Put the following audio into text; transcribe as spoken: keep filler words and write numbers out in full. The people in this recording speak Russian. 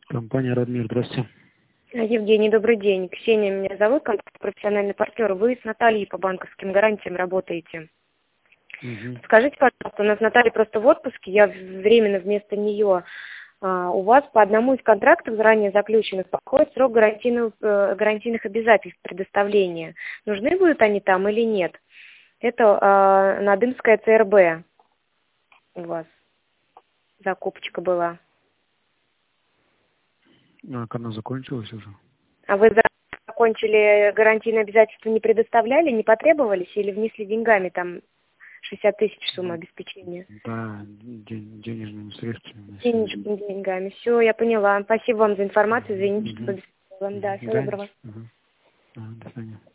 Компания «Радмир», здравствуйте. Евгений, добрый день. Ксения меня зовут, как профессиональный партнер. Вы с Натальей по банковским гарантиям работаете. Угу. Скажите, пожалуйста, у нас Наталья просто в отпуске, я временно вместо нее. А, у вас по одному из контрактов, заранее заключенных, подходит срок гарантийных, э, гарантийных обязательств предоставления. Нужны будут они там или нет? Это э, Надымская ЦРБ у вас закупочка была. А она закончилась уже? А вы закончили гарантийные обязательства, не предоставляли, не потребовались или внесли деньгами там шестьдесят тысяч сумма обеспечения? Да, ден денежными средствами. Денежными деньгами. Все, я поняла. Спасибо вам за информацию. Извините, что Угу. побеспокоила. Да, всего Да, доброго. угу. А, до свидания.